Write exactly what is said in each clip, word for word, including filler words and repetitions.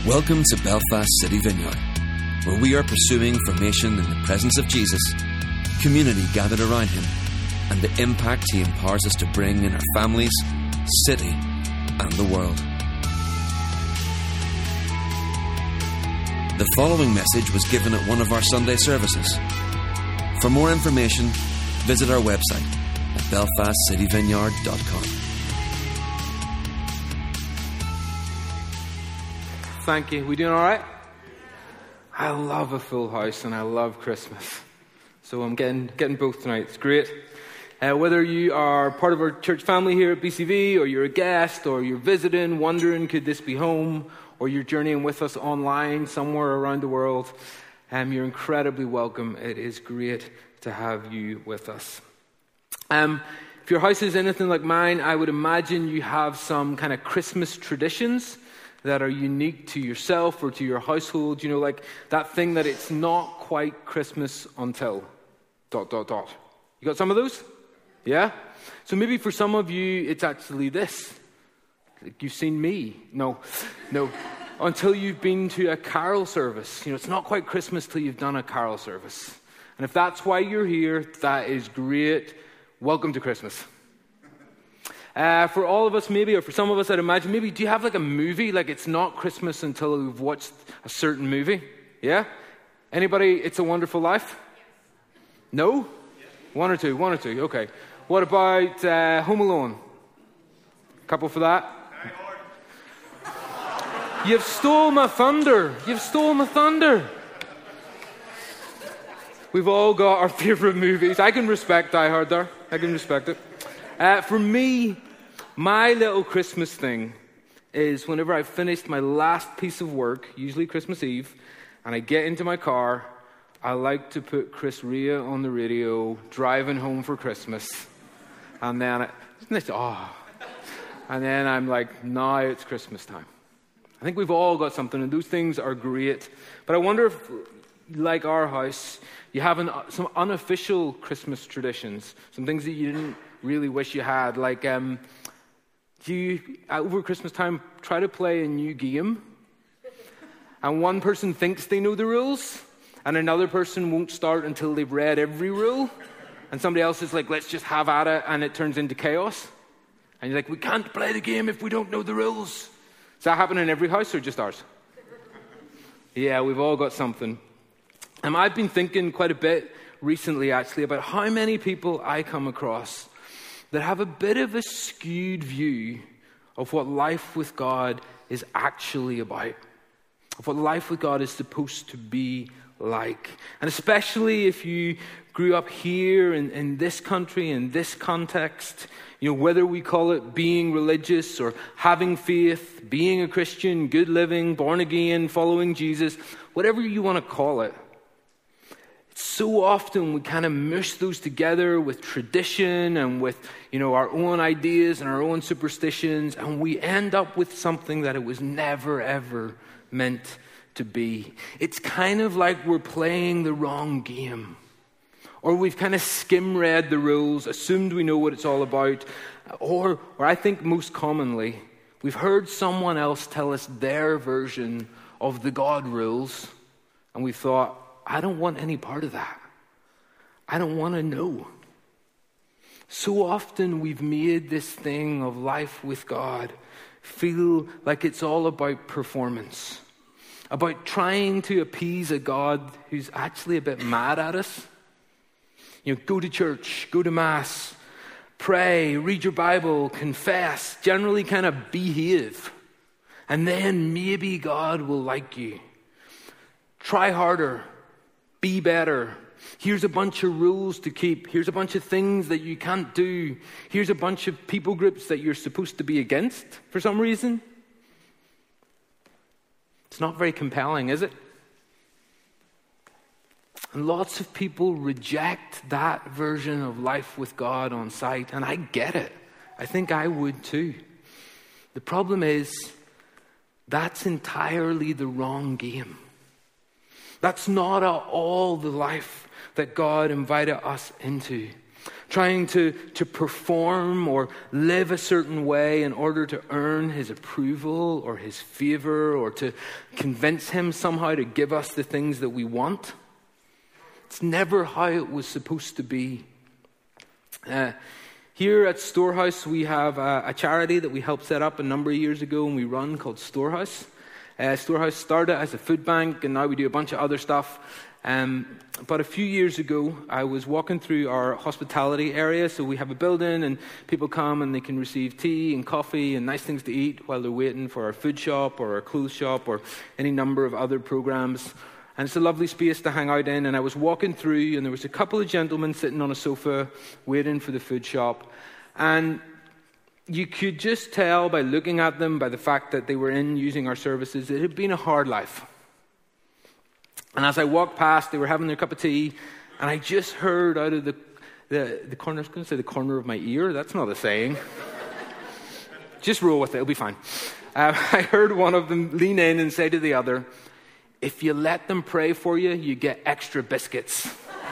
Welcome to Belfast City Vineyard, where we are pursuing formation in the presence of Jesus, community gathered around him, and the impact he empowers us to bring in our families, city, and the world. The following message was given at one of our Sunday services. For more information, visit our website at belfast city vineyard dot com. Thank you. We doing all right? I love a full house and I love Christmas. So I'm getting getting both tonight. It's great. Uh, whether you are part of our church family here at B C V, or you're a guest, or you're visiting, wondering could this be home, or you're journeying with us online somewhere around the world, um, you're incredibly welcome. It is great to have you with us. Um, if your house is anything like mine, I would imagine you have some kind of Christmas traditions that are unique to yourself or to your household. You know, like that thing that it's not quite Christmas until dot, dot, dot. You got some of those? Yeah? So maybe for some of you, it's actually this. Like you've seen me. No, no. Until you've been to a carol service. You know, it's not quite Christmas till you've done a carol service. And if that's why you're here, that is great. Welcome to Christmas. Uh, for all of us maybe, or for some of us I'd imagine, maybe do you have like a movie, like it's not Christmas until we've watched a certain movie? Yeah? Anybody, It's a Wonderful Life? No? One or two, one or two, okay. What about uh, Home Alone? Couple for that? You've stole my thunder. You've stole my thunder. We've all got our favorite movies. I can respect Die Hard there. I can respect it. Uh, for me, my little Christmas thing is whenever I've finished my last piece of work, usually Christmas Eve, and I get into my car, I like to put Chris Rea on the radio, driving home for Christmas. And then, I, isn't this, oh. And then I'm like, now it's Christmas time. I think we've all got something, and those things are great. But I wonder if, like our house, you have an, some unofficial Christmas traditions, some things that you didn't really wish you had. Like, um, do you, over Christmas time, try to play a new game, and one person thinks they know the rules, and another person won't start until they've read every rule, and somebody else is like, let's just have at it, and it turns into chaos. And you're like, we can't play the game if we don't know the rules. Does that happen in every house or just ours? Yeah, we've all got something. And I've been thinking quite a bit recently, actually, about how many people I come across that have a bit of a skewed view of what life with God is actually about, of what life with God is supposed to be like. And especially if you grew up here in, in this country, in this context, you know, whether we call it being religious or having faith, being a Christian, good living, born again, following Jesus, whatever you want to call it. So often we kind of mush those together with tradition and with, you know, our own ideas and our own superstitions, and we end up with something that it was never, ever meant to be. It's kind of like we're playing the wrong game. Or we've kind of skim-read the rules, assumed we know what it's all about, or, or I think most commonly, we've heard someone else tell us their version of the God rules, and we thought, I don't want any part of that. I don't want to know. So often we've made this thing of life with God feel like it's all about performance, about trying to appease a God who's actually a bit mad at us. You know, go to church, go to Mass, pray, read your Bible, confess, generally kind of behave. And then maybe God will like you. Try harder. Be better. Here's a bunch of rules to keep. Here's a bunch of things that you can't do. Here's a bunch of people groups that you're supposed to be against for some reason. It's not very compelling, is it? And lots of people reject that version of life with God on sight, and I get it. I think I would too. The problem is, that's entirely the wrong game. That's not at all the life that God invited us into. trying to, to perform or live a certain way in order to earn his approval or his favor or to convince him somehow to give us the things that we want. It's never how it was supposed to be. Uh, here at Storehouse, we have a, a charity that we helped set up a number of years ago and we run called Storehouse. Uh, Storehouse started as a food bank and now we do a bunch of other stuff. Um, but a few years ago, I was walking through our hospitality area. So we have a building and people come and they can receive tea and coffee and nice things to eat while they're waiting for our food shop or our clothes shop or any number of other programs. And it's a lovely space to hang out in. And I was walking through and there was a couple of gentlemen sitting on a sofa waiting for the food shop. And you could just tell by looking at them, by the fact that they were in using our services, it had been a hard life. And as I walked past, they were having their cup of tea, and I just heard out of the the, the corner, I was going to say the corner of my ear. That's not a saying. Just roll with it. It'll be fine. Uh, I heard one of them lean in and say to the other, "If you let them pray for you, you get extra biscuits."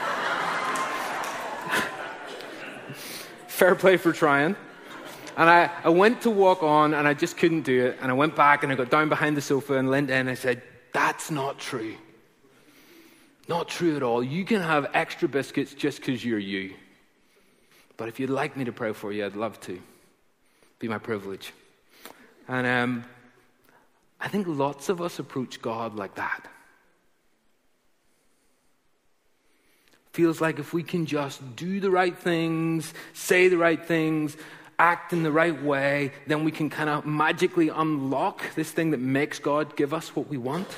Fair play for trying. And I, I went to walk on, and I just couldn't do it. And I went back, and I got down behind the sofa and leaned in, and I said, "That's not true. Not true at all. You can have extra biscuits just because you're you. But if you'd like me to pray for you, I'd love to. Be my privilege." And um, I think lots of us approach God like that. Feels like if we can just do the right things, say the right things, act in the right way, then we can kind of magically unlock this thing that makes God give us what we want.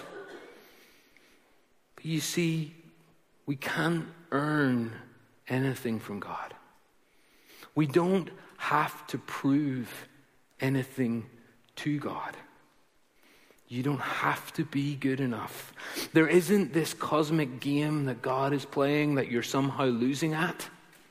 You see, we can't earn anything from God. We don't have to prove anything to God. You don't have to be good enough. There isn't this cosmic game that God is playing that you're somehow losing at.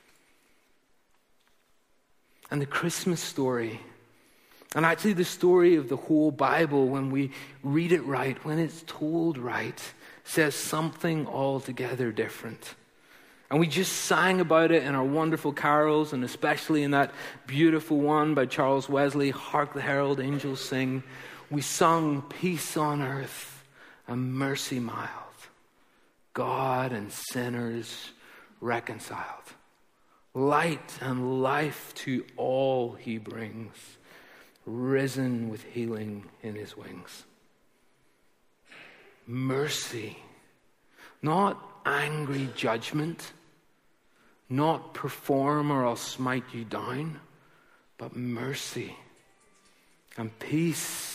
And the Christmas story, and actually the story of the whole Bible, when we read it right, when it's told right, says something altogether different. And we just sang about it in our wonderful carols, and especially in that beautiful one by Charles Wesley, "Hark the Herald Angels Sing." We sung peace on earth and mercy mild, God and sinners reconciled. Light and life to all he brings, risen with healing in his wings. Mercy, not angry judgment, not perform or I'll smite you down, but mercy and peace.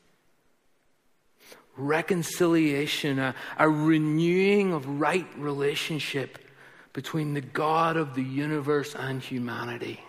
Reconciliation, a, a renewing of right relationship between the God of the universe and humanity.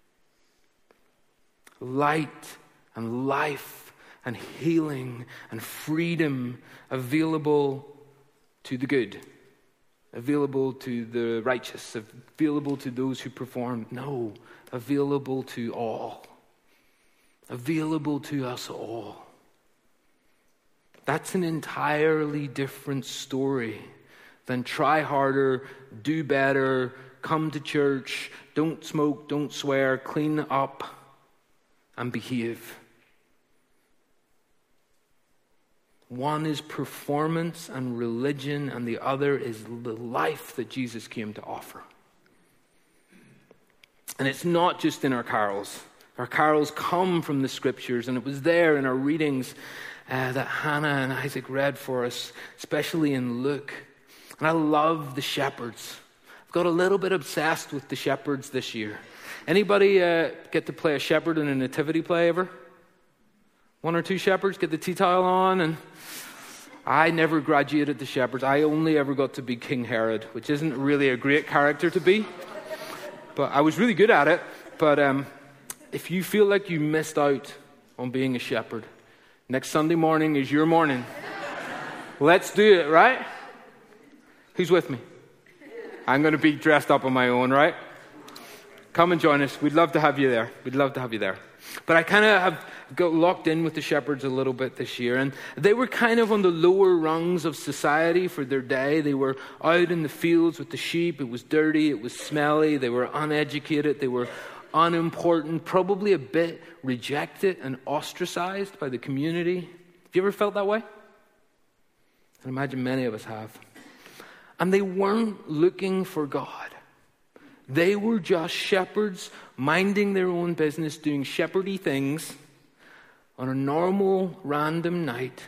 Light and life and healing and freedom available to the good, available to the righteous, available to those who perform. No, available to all. Available to us all. That's an entirely different story than try harder, do better, come to church, don't smoke, don't swear, clean up, and behave. One is performance and religion, and the other is the life that Jesus came to offer. And it's not just in our carols. Our carols come from the scriptures, and it was there in our readings uh, that Hannah and Isaac read for us, especially in Luke. And I love the shepherds. I've got a little bit obsessed with the shepherds this year. Anybody uh, get to play a shepherd in a nativity play ever? One or two shepherds get the tea towel on, and I never graduated the shepherds. I only ever got to be King Herod, which isn't really a great character to be, but I was really good at it. But um, if you feel like you missed out on being a shepherd, next Sunday morning is your morning. Let's do it, right? Who's with me? I'm going to be dressed up on my own, right? Come and join us. We'd love to have you there. We'd love to have you there. But I kind of have got locked in with the shepherds a little bit this year. And they were kind of on the lower rungs of society for their day. They were out in the fields with the sheep. It was dirty. It was smelly. They were uneducated. They were unimportant, probably a bit rejected and ostracized by the community. Have you ever felt that way? I imagine many of us have. And they weren't looking for God. They were just shepherds minding their own business, doing shepherdy things on a normal, random night.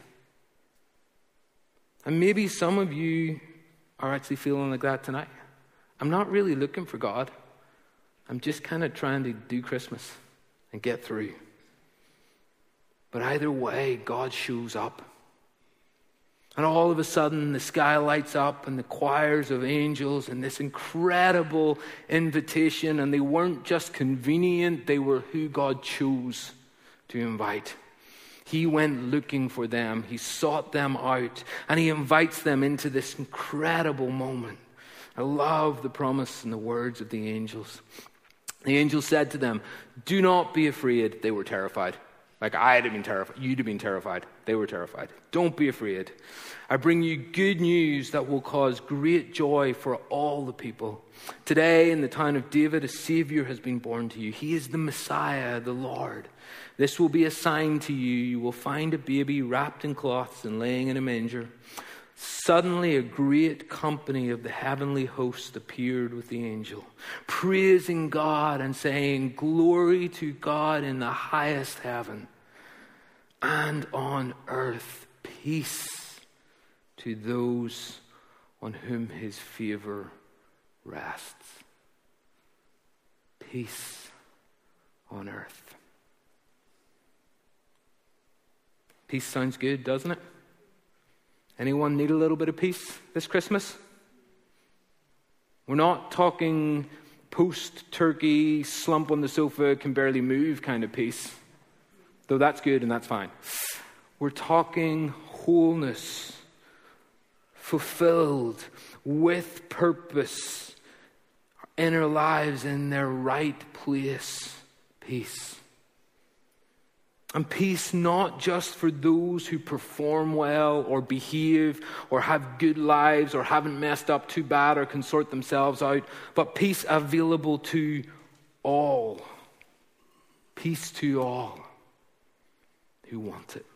And maybe some of you are actually feeling like that tonight. I'm not really looking for God. I'm just kind of trying to do Christmas and get through. But either way, God shows up. And all of a sudden, the sky lights up and the choirs of angels and this incredible invitation. And they weren't just convenient, they were who God chose to invite. He went looking for them. He sought them out. And he invites them into this incredible moment. I love the promise and the words of the angels. The angel said to them, "Do not be afraid." They were terrified. Like I'd have been terrified. You'd have been terrified. They were terrified. "Don't be afraid. I bring you good news that will cause great joy for all the people. Today in the town of David, a Savior has been born to you. He is the Messiah, the Lord. This will be a sign to you. You will find a baby wrapped in cloths and laying in a manger." Suddenly a great company of the heavenly host appeared with the angel, praising God and saying, "Glory to God in the highest heaven, and on earth peace to those on whom his favor rests." Peace on earth. Peace sounds good, doesn't it? Anyone need a little bit of peace this Christmas? We're not talking post-turkey, slump on the sofa, can barely move kind of peace. Though that's good and that's fine. We're talking wholeness, fulfilled, with purpose, in our lives in their right place, peace. And peace not just for those who perform well or behave or have good lives or haven't messed up too bad or can sort themselves out, but peace available to all. Peace to all who want it.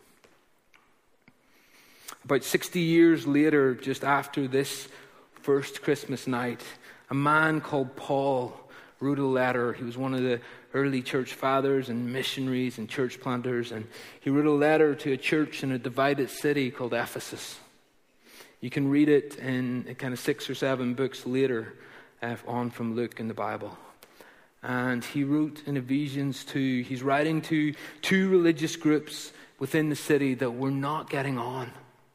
About sixty years later, just after this first Christmas night, a man called Paul wrote a letter. He was one of the early church fathers and missionaries and church planters, and he wrote a letter to a church in a divided city called Ephesus. You can read it in kind of six or seven books later uh, on from Luke in the Bible. And he wrote in Ephesians two, he's writing to two religious groups within the city that were not getting on.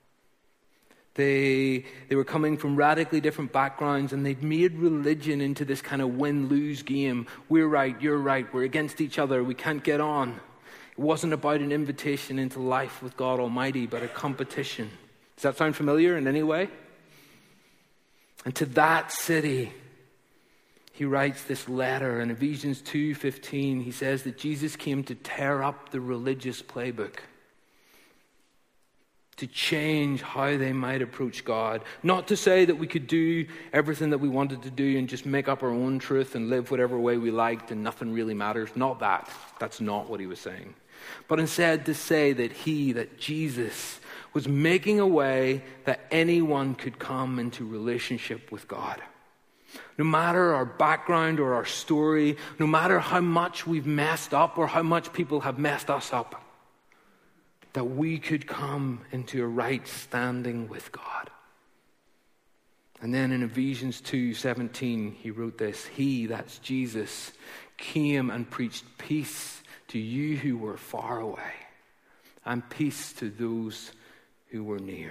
They, they were coming from radically different backgrounds, and they'd made religion into this kind of win-lose game. We're right, you're right, we're against each other, we can't get on. It wasn't about an invitation into life with God Almighty, but a competition. Does that sound familiar in any way? And to that city, he writes this letter. In Ephesians two fifteen, he says that Jesus came to tear up the religious playbook, to change how they might approach God. Not to say that we could do everything that we wanted to do and just make up our own truth and live whatever way we liked and nothing really matters. Not that. That's not what he was saying. But instead to say that he, that Jesus, was making a way that anyone could come into relationship with God. No matter our background or our story, no matter how much we've messed up or how much people have messed us up, that we could come into a right standing with God. And then in Ephesians two seventeen, he wrote this: He, that's Jesus, came and preached peace to you who were far away, and peace to those who were near.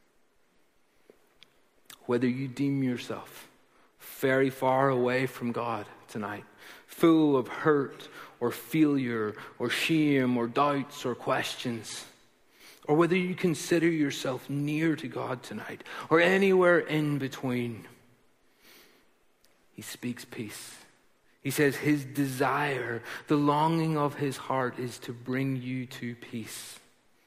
Whether you deem yourself very far away from God tonight, full of hurt or failure or shame or doubts or questions, or whether you consider yourself near to God tonight or anywhere in between, he speaks peace. He says his desire, the longing of his heart is to bring you to peace.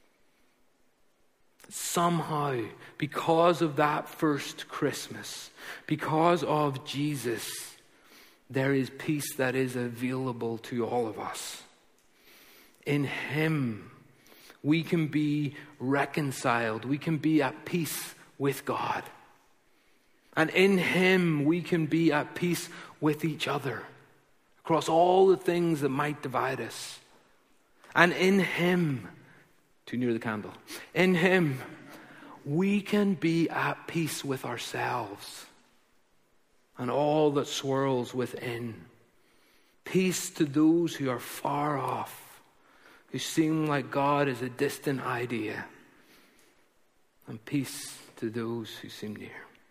Somehow, because of that first Christmas, because of Jesus, there is peace that is available to all of us. In him, we can be reconciled. We can be at peace with God. And in him, we can be at peace with each other across all the things that might divide us. And in him, too near the candle, in him, we can be at peace with ourselves and all that swirls within. Peace to those who are far off, who seem like God is a distant idea, and peace to those who seem near.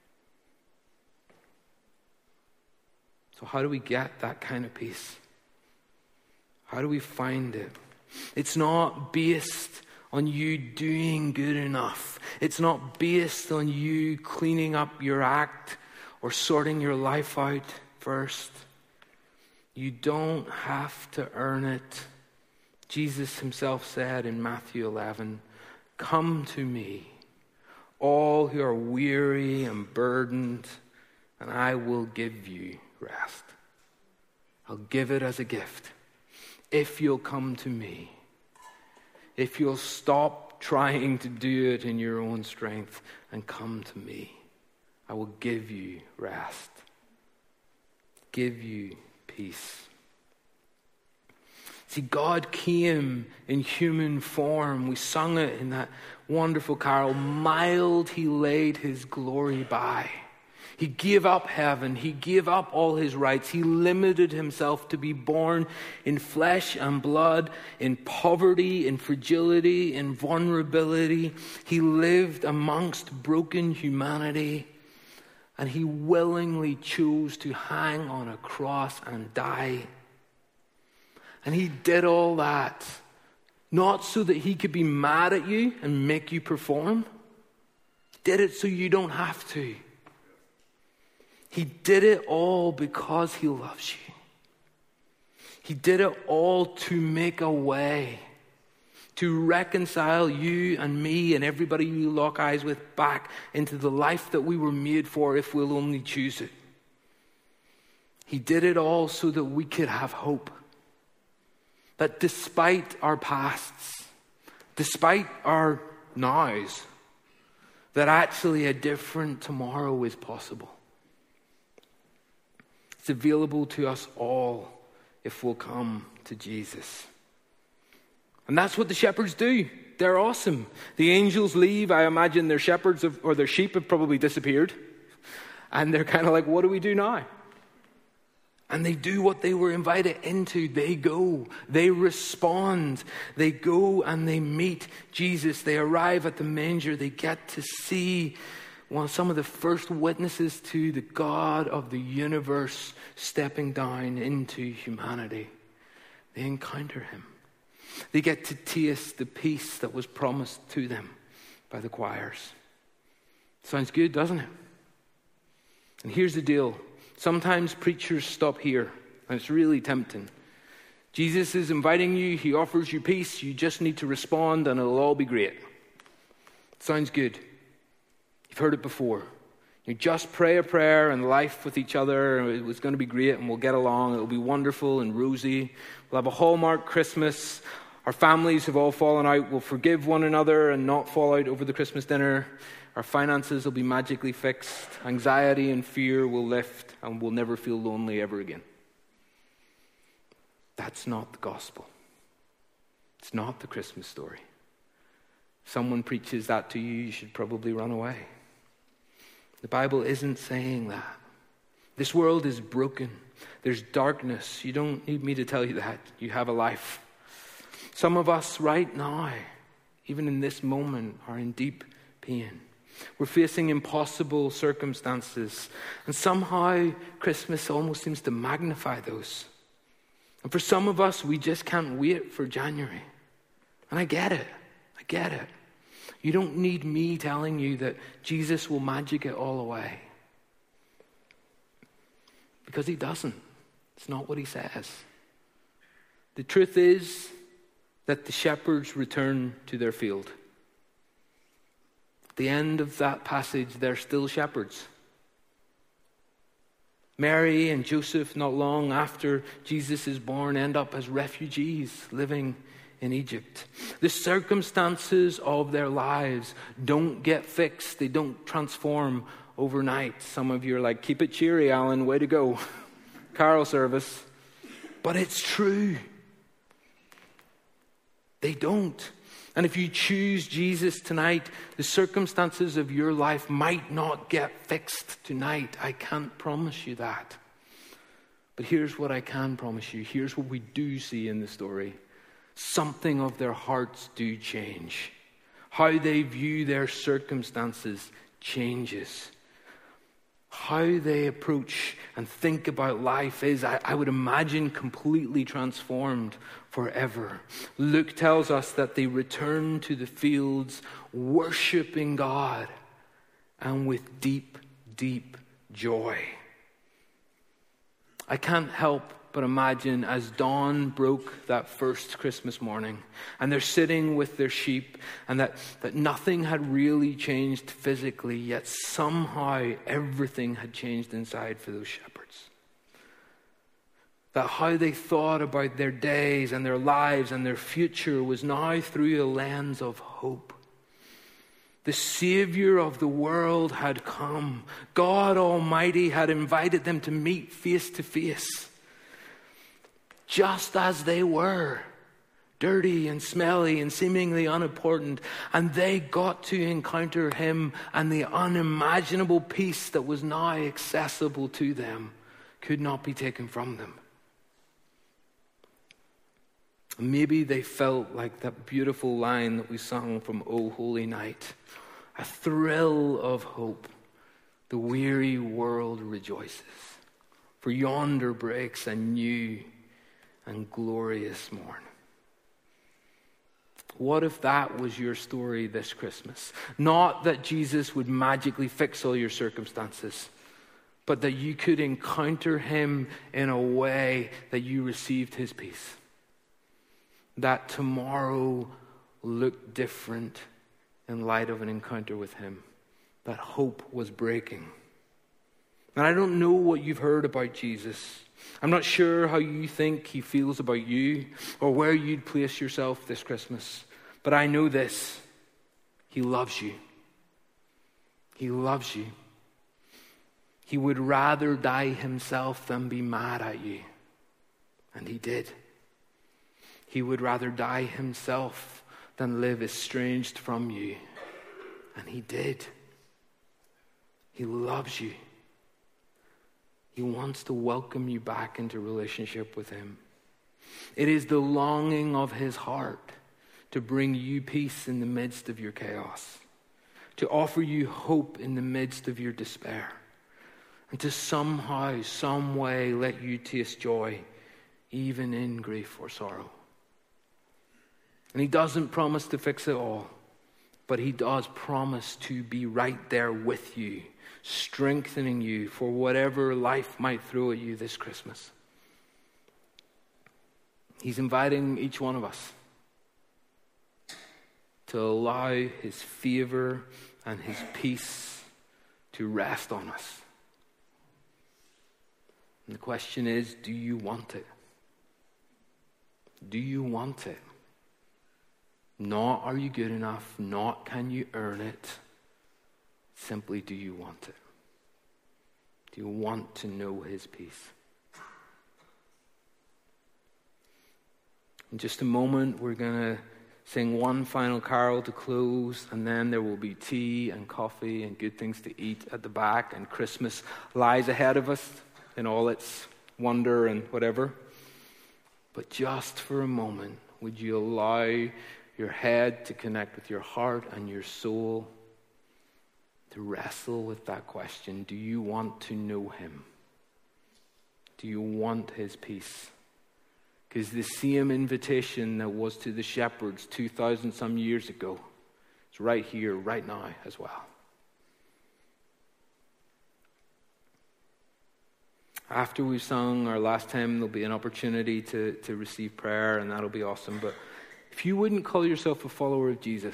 So how do we get that kind of peace? How do we find it? It's not based on you doing good enough. It's not based on you cleaning up your act or sorting your life out first. You don't have to earn it. Jesus himself said in Matthew eleven, "Come to me, all who are weary and burdened, and I will give you rest." I'll give it as a gift. If you'll come to me, if you'll stop trying to do it in your own strength and come to me, I will give you rest, give you peace. See, God came in human form. We sung it in that wonderful carol, "Mild he laid his glory by." He gave up heaven. He gave up all his rights. He limited himself to be born in flesh and blood, in poverty, in fragility, in vulnerability. He lived amongst broken humanity, and he willingly chose to hang on a cross and die. And he did all that, not so that he could be mad at you and make you perform. He did it so you don't have to. He did it all because he loves you. He did it all to make a way, to reconcile you and me and everybody you lock eyes with back into the life that we were made for if we'll only choose it. He did it all so that we could have hope. That despite our pasts, despite our nows, that actually a different tomorrow is possible. It's available to us all if we'll come to Jesus. And that's what the shepherds do. They're awesome. The angels leave. I imagine their shepherds have, or their sheep have probably disappeared. And they're kind of like, what do we do now? And they do what they were invited into. They go. They respond. They go and they meet Jesus. They arrive at the manger. They get to see one, some of the first witnesses to the God of the universe stepping down into humanity. They encounter him. They get to taste the peace that was promised to them by the choirs. Sounds good, doesn't it? And here's the deal. Sometimes preachers stop here, and it's really tempting. Jesus is inviting you. He offers you peace. You just need to respond, and it'll all be great. Sounds good. You've heard it before. You just pray a prayer and life with each other. It was going to be great and we'll get along. It'll be wonderful and rosy. We'll have a Hallmark Christmas. Our families have all fallen out. We'll forgive one another and not fall out over the Christmas dinner. Our finances will be magically fixed. Anxiety and fear will lift and we'll never feel lonely ever again. That's not the gospel. It's not the Christmas story. If someone preaches that to you, you should probably run away. The Bible isn't saying that. This world is broken. There's darkness. You don't need me to tell you that. You have a life. Some of us right now, even in this moment, are in deep pain. We're facing impossible circumstances. And somehow Christmas almost seems to magnify those. And for some of us, we just can't wait for January. And I get it. I get it. You don't need me telling you that Jesus will magic it all away. Because he doesn't. It's not what he says. The truth is that the shepherds return to their field. At the end of that passage, they're still shepherds. Mary and Joseph, not long after Jesus is born, end up as refugees living in Egypt. The circumstances of their lives don't get fixed. They don't transform overnight. Some of you are like, keep it cheery, Alan, way to go. Carol service. But it's true. They don't. And if you choose Jesus tonight, the circumstances of your life might not get fixed tonight. I can't promise you that. But here's what I can promise you. Here's what we do see in the story. Something of their hearts do change. How they view their circumstances changes. How they approach and think about life is, I, I would imagine, completely transformed forever. Luke tells us that they return to the fields worshiping God and with deep, deep joy. I can't help but imagine as dawn broke that first Christmas morning and they're sitting with their sheep and that, that nothing had really changed physically, yet somehow everything had changed inside for those shepherds. That how they thought about their days and their lives and their future was now through a lens of hope. The Savior of the world had come. God Almighty had invited them to meet face to face. Just as they were, dirty and smelly and seemingly unimportant, and they got to encounter him, and the unimaginable peace that was now accessible to them could not be taken from them. Maybe they felt like that beautiful line that we sung from O Holy Night, a thrill of hope. The weary world rejoices, for yonder breaks a new and glorious morn. What if that was your story this Christmas? Not that Jesus would magically fix all your circumstances, but that you could encounter him in a way that you received his peace. That tomorrow looked different in light of an encounter with him. That hope was breaking. And I don't know what you've heard about Jesus. I'm not sure how you think he feels about you or where you'd place yourself this Christmas. But I know this. He loves you. He loves you. He would rather die himself than be mad at you. And he did. He would rather die himself than live estranged from you. And he did. He loves you. He wants to welcome you back into relationship with him. It is the longing of his heart to bring you peace in the midst of your chaos, to offer you hope in the midst of your despair, and to somehow, some way let you taste joy even in grief or sorrow. And he doesn't promise to fix it all, but he does promise to be right there with you, strengthening you for whatever life might throw at you this Christmas. He's inviting each one of us to allow his favor and his peace to rest on us. And the question is, do you want it? Do you want it? Not are you good enough, not can you earn it. Simply, do you want it? Do you want to know his peace? In just a moment, we're going to sing one final carol to close, and then there will be tea and coffee and good things to eat at the back, and Christmas lies ahead of us in all its wonder and whatever. But just for a moment, would you allow your head to connect with your heart and your soul, to wrestle with that question? Do you want to know him? Do you want his peace? Because the same invitation that was to the shepherds two thousand some years ago is right here, right now as well. After we've sung our last hymn, there'll be an opportunity to, to receive prayer, and that'll be awesome. But if you wouldn't call yourself a follower of Jesus,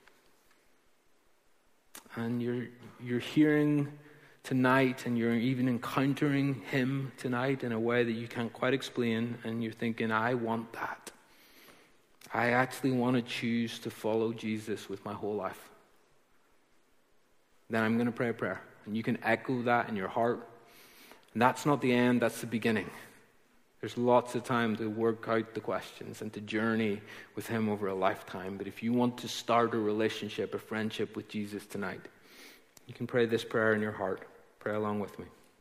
and you're you're hearing tonight, and you're even encountering him tonight in a way that you can't quite explain, and you're thinking, I want that. I actually want to choose to follow Jesus with my whole life. Then I'm going to pray a prayer, and you can echo that in your heart. And that's not the end, that's the beginning. There's lots of time to work out the questions and to journey with him over a lifetime. But if you want to start a relationship, a friendship with Jesus tonight, you can pray this prayer in your heart. Pray along with me.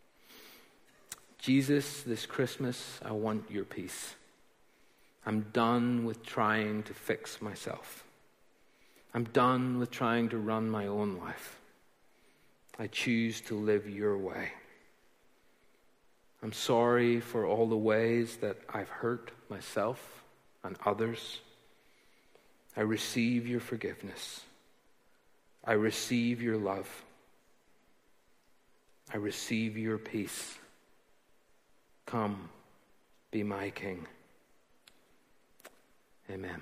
Jesus, this Christmas, I want your peace. I'm done with trying to fix myself. I'm done with trying to run my own life. I choose to live your way. I'm sorry for all the ways that I've hurt myself and others. I receive your forgiveness. I receive your love. I receive your peace. Come, be my King. Amen.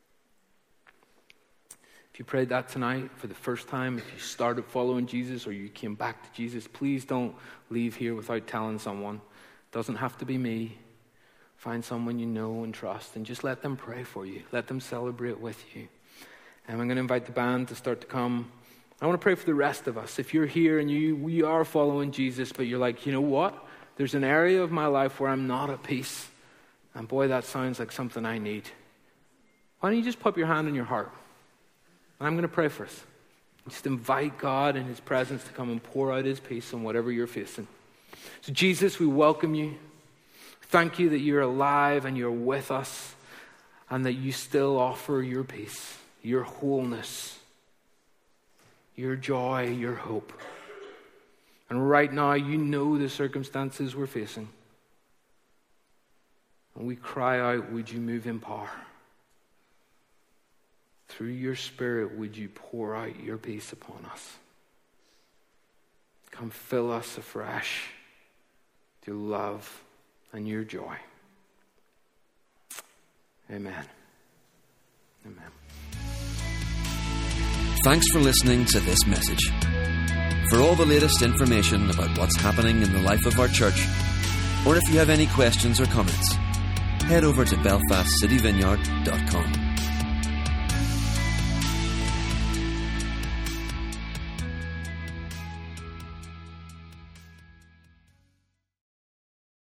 If you prayed that tonight for the first time, if you started following Jesus or you came back to Jesus, please don't leave here without telling someone. It doesn't have to be me. Find someone you know and trust and just let them pray for you. Let them celebrate with you. And I'm going to invite the band to start to come. I want to pray for the rest of us. If you're here and you we are following Jesus, but you're like, you know what? There's an area of my life where I'm not at peace. And boy, that sounds like something I need. Why don't you just put your hand on your heart? And I'm going to pray for us. Just invite God and his presence to come and pour out his peace on whatever you're facing. So Jesus, we welcome you. Thank you that you're alive and you're with us and that you still offer your peace, your wholeness, your joy, your hope. And right now, you know the circumstances we're facing. And we cry out, would you move in power? Through your Spirit, would you pour out your peace upon us? Come fill us afresh with your love and your joy. Amen. Amen. Thanks for listening to this message. For all the latest information about what's happening in the life of our church, or if you have any questions or comments, head over to belfast city vineyard dot com.